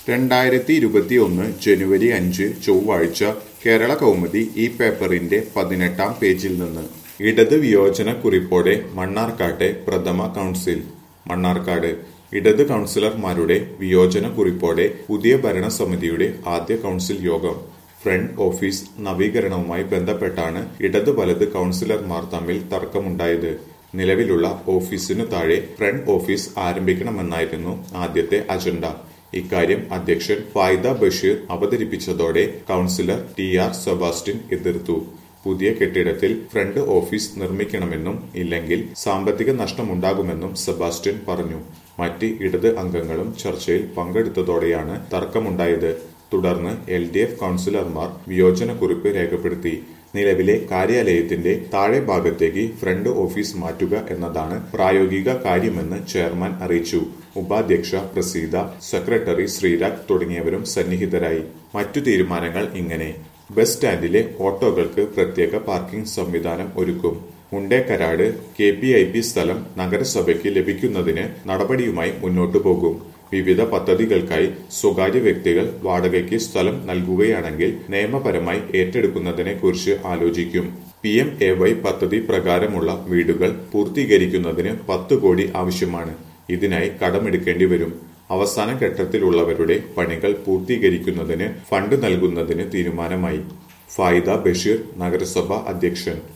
2021 ജനുവരി 5 ചൊവ്വാഴ്ച കേരള കൗമുദി ഈ പേപ്പറിന്റെ 18-ാം പേജിൽ നിന്ന് ഇടത് വിയോജന കുറിപ്പോടെ മണ്ണാർക്കാട്ടെ പ്രഥമ കൗൺസിൽ. മണ്ണാർക്കാട് ഇടത് കൗൺസിലർമാരുടെ വിയോജന കുറിപ്പോടെ പുതിയ ഭരണസമിതിയുടെ ആദ്യ കൗൺസിൽ യോഗം. ഫ്രണ്ട് ഓഫീസ് നവീകരണവുമായി ബന്ധപ്പെട്ടാണ് ഇടത് വലത് കൗൺസിലർമാർ തമ്മിൽ തർക്കമുണ്ടായത്. നിലവിലുള്ള ഓഫീസിനു താഴെ ഫ്രണ്ട് ഓഫീസ് ആരംഭിക്കണമെന്നായിരുന്നു ആദ്യത്തെ അജണ്ട. ഇക്കാര്യം അധ്യക്ഷൻ ഫായിദ ബഷീർ അവതരിപ്പിച്ചതോടെ കൗൺസിലർ ടി.ആർ. സെബാസ്റ്റ്യൻ എതിർത്തു. പുതിയ കെട്ടിടത്തിൽ ഫ്രണ്ട് ഓഫീസ് നിർമ്മിക്കണമെന്നും ഇല്ലെങ്കിൽ സാമ്പത്തിക നഷ്ടമുണ്ടാകുമെന്നും സെബാസ്റ്റ്യൻ പറഞ്ഞു. മറ്റ് ഇടത് അംഗങ്ങളും ചർച്ചയിൽ പങ്കെടുത്തതോടെയാണ് തർക്കമുണ്ടായത്. തുടർന്ന് LDF കൗൺസിലർമാർ വിയോജനക്കുറിപ്പ് രേഖപ്പെടുത്തി. നിലവിലെ കാര്യാലയത്തിന്റെ താഴെ ഭാഗത്തേക്ക് ഫ്രണ്ട് ഓഫീസ് മാറ്റുക എന്നതാണ് പ്രായോഗിക കാര്യമെന്ന് ചെയർമാൻ അറിയിച്ചു. ഉപാധ്യക്ഷ പ്രസീത, സെക്രട്ടറി ശ്രീരാഗ് തുടങ്ങിയവരും സന്നിഹിതരായി. മറ്റു തീരുമാനങ്ങൾ ഇങ്ങനെ: ബസ് സ്റ്റാൻഡിലെ ഓട്ടോകൾക്ക് പ്രത്യേക പാർക്കിംഗ് സംവിധാനം ഒരുക്കും. മുണ്ടേക്കരാട് KPIP സ്ഥലം നഗരസഭയ്ക്ക് ലഭിക്കുന്നതിന് നടപടിയുമായി മുന്നോട്ടു പോകും. വിവിധ പദ്ധതികൾക്കായി സ്വകാര്യ വ്യക്തികൾ വാടകയ്ക്ക് സ്ഥലം നൽകുകയാണെങ്കിൽ നിയമപരമായി ഏറ്റെടുക്കുന്നതിനെ കുറിച്ച് ആലോചിക്കും. PMAY പദ്ധതി പ്രകാരമുള്ള വീടുകൾ പൂർത്തീകരിക്കുന്നതിന് 10 കോടി ആവശ്യമാണ്. ഇതിനായി കടമെടുക്കേണ്ടി വരും. അവസാന ഘട്ടത്തിലുള്ളവരുടെ പണികൾ പൂർത്തീകരിക്കുന്നതിന് ഫണ്ട് നൽകുന്നതിന് തീരുമാനമായി. ഫായിദ ബഷീർ നഗരസഭ അധ്യക്ഷൻ.